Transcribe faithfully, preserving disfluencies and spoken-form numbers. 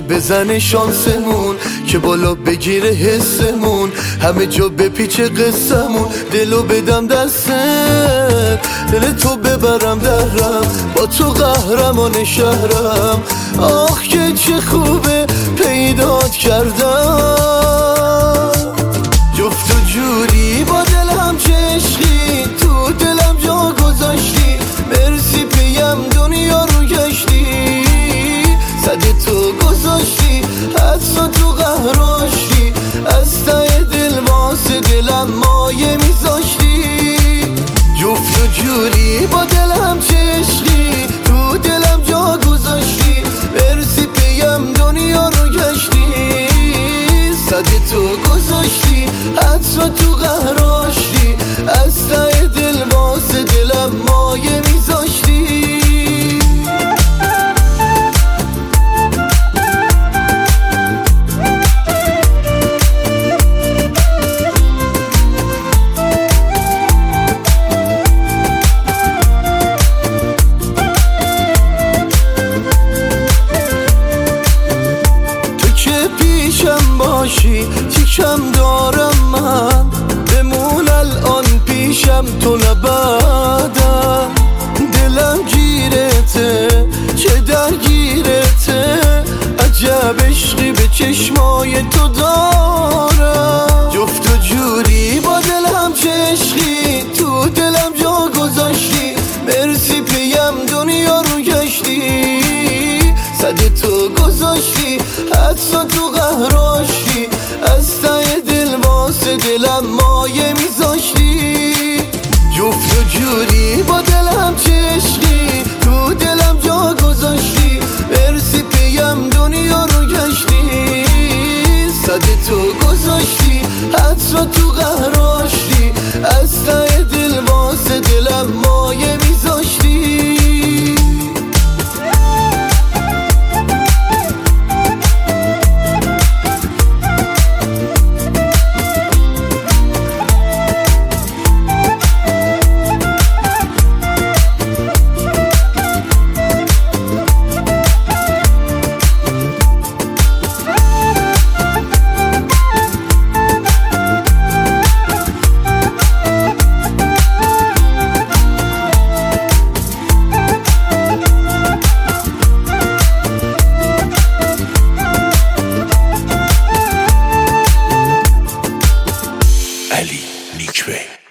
بزنه شانسمون، که بالا بگیره حسمون، همه جا بپیچه قصمون. دلو بدم دستت، دل تو ببرم درم، با تو قهرمان شهرم. آخ که چه خوبه پیدات کردم، جفت و جوری با دلم چه عشقی، تو دلم جا گذاشتی. مرسی پیم دنیا رو گشتی، صد تو گذاشتی، حتی تو قهراشتی. از ته دل واسه دلم مایه میذاشتی. جفت و جوری با دلم چه عشقی، تو دلم جا گذاشتی. مرسی پیم دنیا رو گشتی، صد تو گذاشتی، حتی تو قهراشتی. از ته دل واسه دلم مایه میذاشتی. پیشم باشی تیکم دارم من، بمون الان پیشم تو نبعدم. دلم گیرته چه درگیرته، عجب عشقی به چشمای تو دارم. جفت و جوری با دلم چه عشقی، تو دلم جا گذاشتی. مرسی پیم دنیا رو گشتی، صد تو گذاشتی، حتی تو قهراشتی. از ته دل واسه دلم مایه میذاشتی. جفت و جوری با دلم چه عشقی، تو دلم جا گذاشتی. مرسی پیم دنیا رو گشتی، صد تو گذاشتی، حتی تو قهراشتی. از ته دل واسه دلم مایه میذاشتی. علی نیکبه.